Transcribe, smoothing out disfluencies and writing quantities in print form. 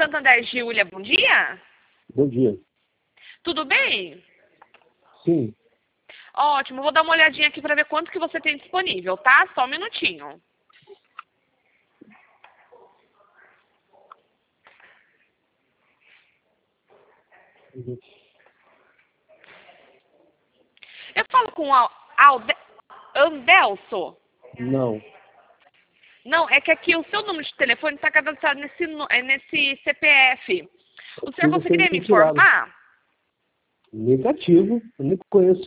Santander, Giulia, bom dia. Bom dia. Tudo bem? Sim. Ótimo, vou dar uma olhadinha aqui para ver quanto que você tem disponível, tá? Só um minutinho. Eu falo com o Andelso? Não. Não, é que aqui o seu número de telefone está cadastrado nesse CPF. O senhor Vocês conseguiria me retiraram. informar? Negativo. Eu nem conheço